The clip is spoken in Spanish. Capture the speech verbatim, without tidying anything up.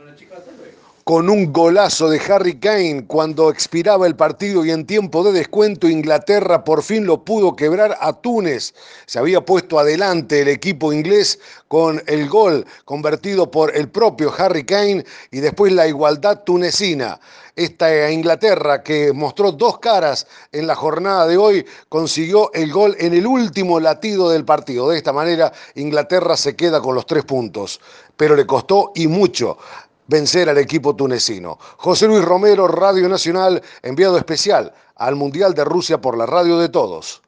Con un golazo de Harry Kane cuando expiraba el partido y en tiempo de descuento Inglaterra por fin lo pudo quebrar a Túnez. Se había puesto adelante el equipo inglés con el gol convertido por el propio Harry Kane y después la igualdad tunecina. Esta Inglaterra que mostró dos caras en la jornada de hoy consiguió el gol en el último latido del partido. De esta manera Inglaterra se queda con los tres puntos, pero le costó y mucho vencer al equipo tunecino. José Luis Romero, Radio Nacional, enviado especial al Mundial de Rusia por la Radio de Todos.